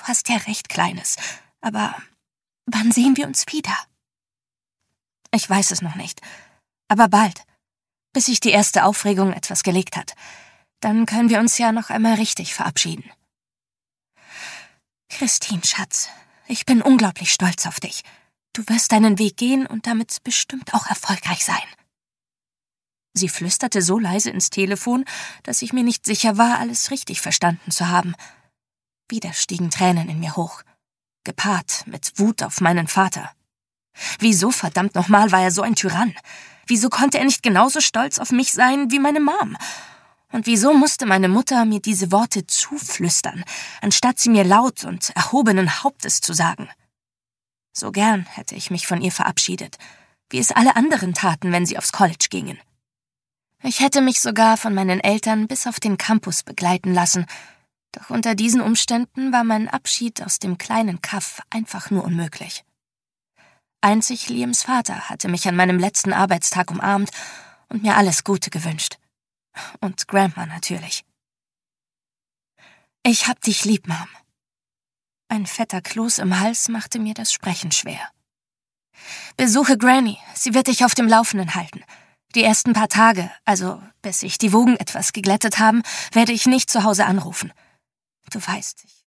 hast ja recht, Kleines. Aber wann sehen wir uns wieder? Ich weiß es noch nicht. Aber bald. Bis sich die erste Aufregung etwas gelegt hat. Dann können wir uns ja noch einmal richtig verabschieden. Christine, Schatz, ich bin unglaublich stolz auf dich. Du wirst deinen Weg gehen und damit bestimmt auch erfolgreich sein. Sie flüsterte so leise ins Telefon, dass ich mir nicht sicher war, alles richtig verstanden zu haben. Wieder stiegen Tränen in mir hoch, gepaart mit Wut auf meinen Vater. Wieso verdammt nochmal war er so ein Tyrann? Wieso konnte er nicht genauso stolz auf mich sein wie meine Mom? Und wieso musste meine Mutter mir diese Worte zuflüstern, anstatt sie mir laut und erhobenen Hauptes zu sagen? So gern hätte ich mich von ihr verabschiedet, wie es alle anderen taten, wenn sie aufs College gingen. Ich hätte mich sogar von meinen Eltern bis auf den Campus begleiten lassen, doch unter diesen Umständen war mein Abschied aus dem kleinen Kaff einfach nur unmöglich. Einzig Liams Vater hatte mich an meinem letzten Arbeitstag umarmt und mir alles Gute gewünscht. Und Grandma natürlich. Ich hab dich lieb, Mom. Ein fetter Kloß im Hals machte mir das Sprechen schwer. Besuche Granny, sie wird dich auf dem Laufenden halten. Die ersten paar Tage, also bis sich die Wogen etwas geglättet haben, werde ich nicht zu Hause anrufen. Du weißt, ich